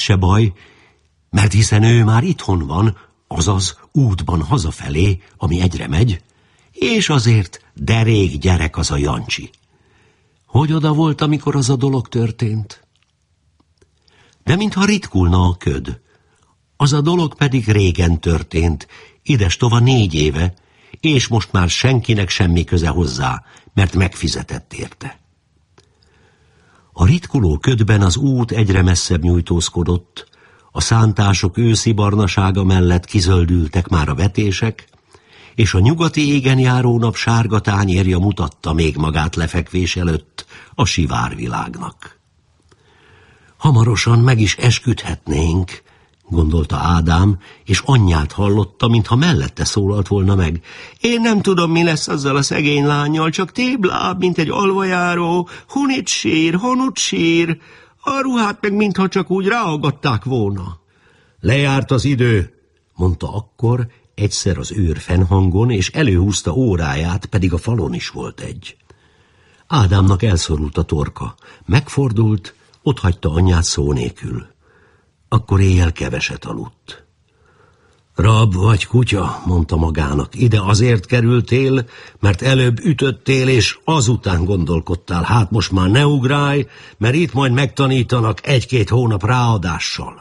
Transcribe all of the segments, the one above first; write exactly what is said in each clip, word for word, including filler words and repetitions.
se baj, mert hiszen ő már itthon van, azaz útban hazafelé, ami egyre megy, és azért derék gyerek az a Jancsi. Hogy oda volt, amikor az a dolog történt? De mintha ritkulna a köd. Az a dolog pedig régen történt, idestova négy éve, és most már senkinek semmi köze hozzá, mert megfizetett érte. A ritkuló ködben az út egyre messzebb nyújtózkodott, a szántások őszi barnasága mellett kizöldültek már a vetések, és a nyugati égen járó nap sárga tányérja mutatta még magát lefekvés előtt a sivárvilágnak. Hamarosan meg is esküdhetnénk, gondolta Ádám, és anyját hallotta, mintha mellette szólalt volna meg. Én nem tudom, mi lesz azzal a szegény lánnyal, csak tébláb, mint egy alvajáró, hunit sír, honut sír, a ruhát meg mintha csak úgy ráagadták volna. Lejárt az idő, mondta akkor egyszer az őr fennhangon, és előhúzta óráját, pedig a falon is volt egy. Ádámnak elszorult a torka, megfordult, otthagyta anyját szó nélkül. Akkor éjjel keveset aludt. Rab vagy kutya, mondta magának, ide azért kerültél, mert előbb ütöttél, és azután gondolkodtál. Hát most már ne ugrálj, mert itt majd megtanítanak egy-két hónap ráadással.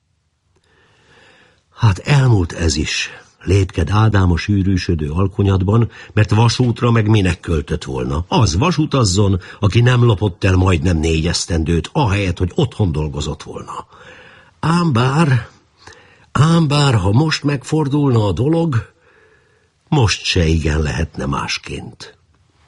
Hát elmúlt ez is, lépked Ádám a sűrűsödő alkonyatban, mert vasútra meg minek költött volna. Az vasutazzon, aki nem lopott el majdnem négy esztendőt, ahelyett, hogy otthon dolgozott volna. Ám bár, ám bár, ha most megfordulna a dolog, most se igen lehetne másként.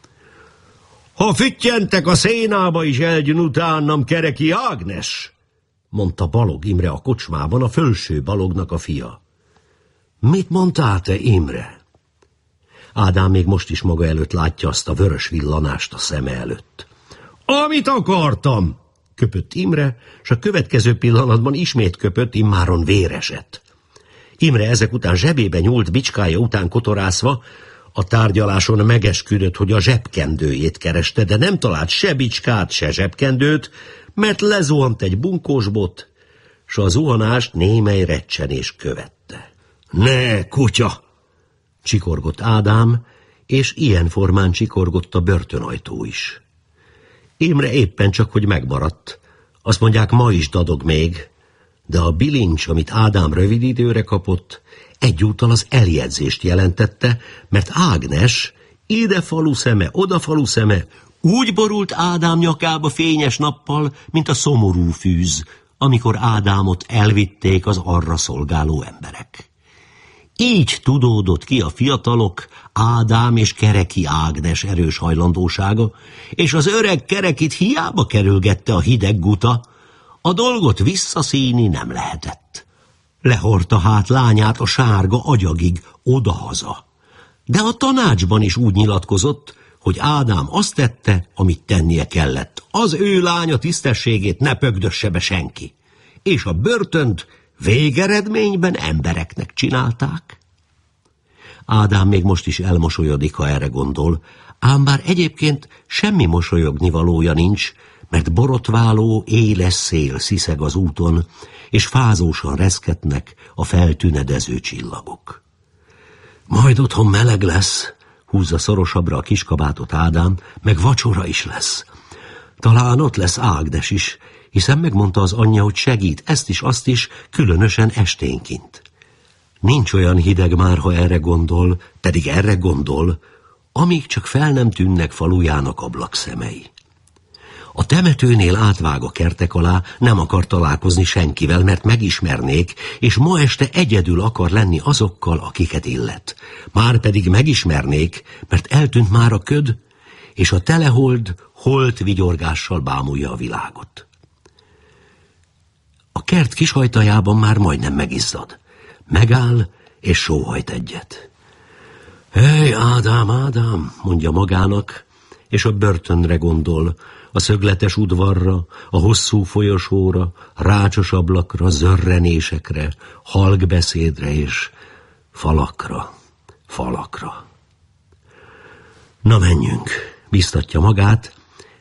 Ha füttyentek a szénába is eljön utánam Kereki Ágnes, mondta Balog Imre a kocsmában, a fölső Balognak a fia. Mit mondtál te, Imre? Ádám még most is maga előtt látja azt a vörös villanást a szeme előtt. Amit akartam, köpött Imre, s a következő pillanatban ismét köpött, immáron véresett. Imre ezek után zsebébe nyúlt, bicskája után kotorászva, a tárgyaláson megesküdött, hogy a zsebkendőjét kereste, de nem talált se bicskát, se zsebkendőt, mert lezuhant egy bunkósbot, s a zuhanást némely recsenés követte. Ne, kutya! Csikorgott Ádám, és ilyen formán csikorgott a börtönajtó is. Imre éppen csak, hogy megmaradt. Azt mondják, ma is dadog még, de a bilincs, amit Ádám rövid időre kapott, egyúttal az eljegyzést jelentette, mert Ágnes ide falu szeme, oda falu szeme úgy borult Ádám nyakába fényes nappal, mint a szomorú fűz, amikor Ádámot elvitték az arra szolgáló emberek. Így tudódott ki a fiatalok Ádám és Kereki Ágnes erős hajlandósága, és az öreg Kerekit hiába kerülgette a hideg guta, a dolgot visszaszíni nem lehetett. Lehordta hát lányát a sárga agyagig odahaza. De a tanácsban is úgy nyilatkozott, hogy Ádám azt tette, amit tennie kellett. Az ő lánya tisztességét ne pögdösse be senki. És a börtönt végeredményben embereknek csinálták. Ádám még most is elmosolyodik, ha erre gondol, ám bár egyébként semmi mosolyogni valója nincs, mert borotváló, éles szél sziszeg az úton, és fázósan reszketnek a feltünedező csillagok. Majd otthon meleg lesz, húzza szorosabbra a kiskabátot Ádám, meg vacsora is lesz. Talán ott lesz Ágnes is, hiszen megmondta az anyja, hogy segít ezt is, azt is, különösen esténként. Nincs olyan hideg már, ha erre gondol, pedig erre gondol, amíg csak fel nem tűnnek falujának ablakszemei. A temetőnél átvág a kertek alá, nem akar találkozni senkivel, mert megismernék, és ma este egyedül akar lenni azokkal, akiket illet. Már pedig megismernék, mert eltűnt már a köd, és a telehold holt vigyorgással bámulja a világot. A kert kishajtajában már majdnem megizzad. Megáll, és sóhajt egyet. Hely, Ádám, Ádám, mondja magának, és a börtönre gondol, a szögletes udvarra, a hosszú folyosóra, rácsos ablakra, zörrenésekre, halk beszédre és falakra, falakra. Na menjünk, biztatja magát,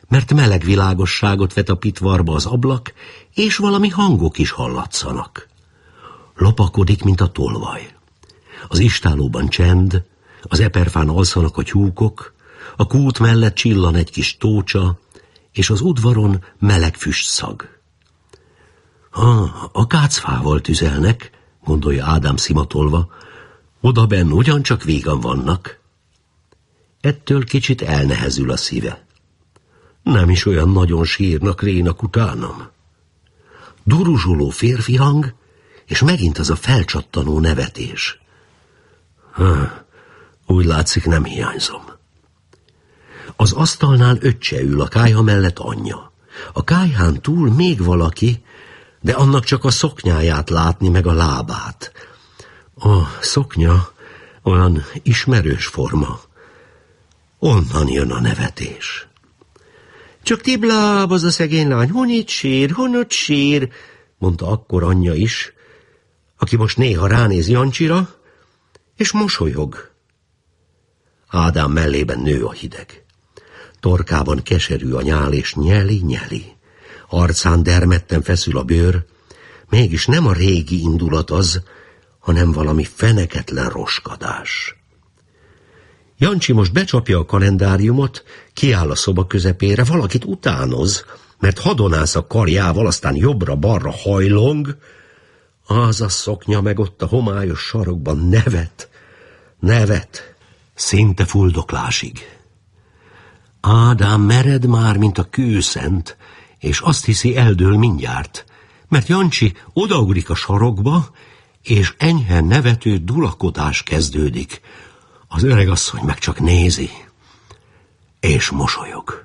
mert meleg világosságot vet a pitvarba az ablak, és valami hangok is hallatszanak. Lopakodik, mint a tolvaj. Az istállóban csend, az eperfán alszanak a tyúkok, a kút mellett csillan egy kis tócsa, és az udvaron meleg füstszag. Ah, a kácfával tüzelnek, gondolja Ádám szimatolva, odabenn ugyancsak vígan vannak. Ettől kicsit elnehezül a szíve. Nem is olyan nagyon sírnak rénak utánam. Duruzsoló férfi hang, és megint az a felcsattanó nevetés. Há, úgy látszik, nem hiányzom. Az asztalnál öccse ül, a kályha mellett anyja. A kályhán túl még valaki, de annak csak a szoknyáját látni, meg a lábát. A szoknya olyan ismerős forma. Onnan jön a nevetés. Csak tibláb az a szegény lány, honit sír, honot sír, mondta akkor anyja is, aki most néha ránéz Jancsira, és mosolyog. Ádám mellében nő a hideg. Torkában keserű a nyál, és nyeli-nyeli. Arcán dermedten feszül a bőr, mégis nem a régi indulat az, hanem valami feneketlen roskadás. Jancsi most becsapja a kalendáriumot, kiáll a szoba közepére, valakit utánoz, mert hadonász a karjával, aztán jobbra-balra hajlong. Az a szoknya meg ott a homályos sarokban nevet, nevet, szinte fuldoklásig. Ádám mered már, mint a kőszent, és azt hiszi, eldől mindjárt, mert Jancsi odaugrik a sarokba, és enyhe nevető dulakodás kezdődik. Az öregasszony meg csak nézi, és mosolyog.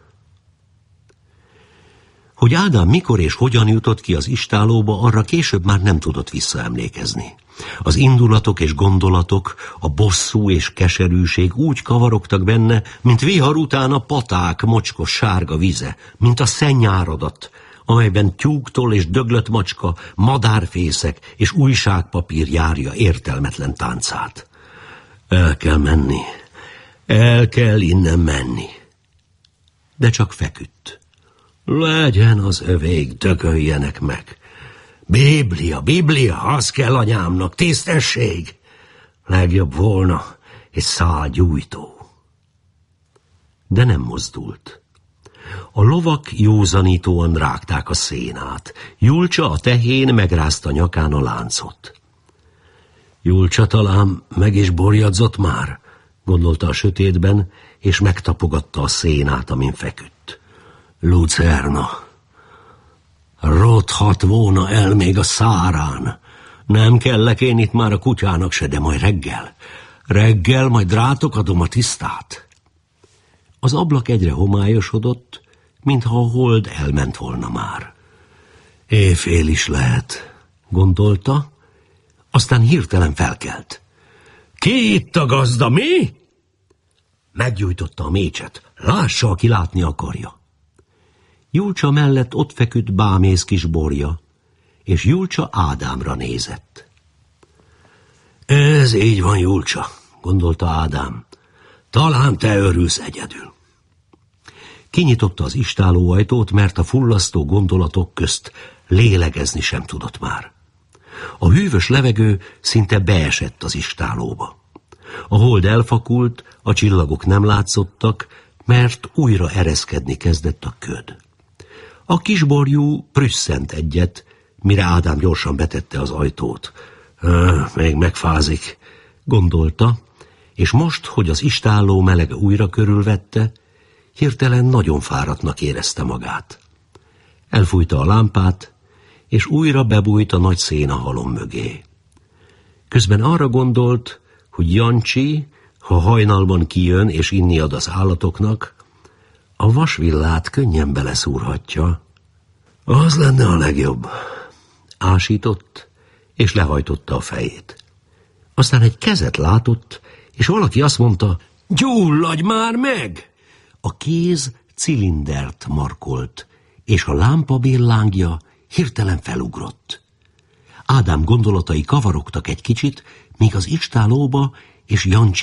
Hogy Ádám mikor és hogyan jutott ki az istállóba, arra később már nem tudott visszaemlékezni. Az indulatok és gondolatok, a bosszú és keserűség úgy kavarogtak benne, mint vihar után a paták mocskos sárga vize, mint a szennyáradat, amelyben tyúktól és döglött macska, madárfészek és újságpapír járja értelmetlen táncát. El kell menni, el kell innen menni. De csak feküdt. Legyen az övék, dögöljenek meg. Biblia, Biblia, az kell anyámnak, tisztesség. Legjobb volna egy szál gyújtó. De nem mozdult. A lovak józanítóan rágták a szénát. Julcsa, a tehén megrázta nyakán a láncot. Julcsa talán meg is borjadzott már, gondolta a sötétben, és megtapogatta a szénát, amin feküdt. Lucerna. Rothat volna el még a szárán. Nem kellek én itt már a kutyának se, de majd reggel. Reggel majd rátok adom a tisztát. Az ablak egyre homályosodott, mintha a hold elment volna már. Éjfél is lehet, gondolta, aztán hirtelen felkelt. Ki itt a gazda, mi? Meggyújtotta a mécset, lássa, aki látni akarja. Julcsa mellett ott feküdt bámész kis borja, és Julcsa Ádámra nézett. Ez így van, Julcsa, gondolta Ádám. Talán te örülsz egyedül. Kinyitotta az istállóajtót, mert a fullasztó gondolatok közt lélegezni sem tudott már. A hűvös levegő szinte beesett az istállóba. A hold elfakult, a csillagok nem látszottak, mert újra ereszkedni kezdett a köd. A kisborjú prüsszent egyet, mire Ádám gyorsan betette az ajtót. Még megfázik, gondolta, és most, hogy az istálló melege újra körülvette, hirtelen nagyon fáradtnak érezte magát. Elfújta a lámpát, és újra bebújt a nagy szénahalom mögé. Közben arra gondolt, hogy Jancsi, ha hajnalban kijön és inni ad az állatoknak, a vasvillát könnyen beleszúrhatja. Az lenne a legjobb. Ásított, és lehajtotta a fejét. Aztán egy kezet látott, és valaki azt mondta, gyulladj már meg! A kéz cilindert markolt, és a lámpa billángja hirtelen felugrott. Ádám gondolatai kavarogtak egy kicsit, míg az istállóba és Jancsi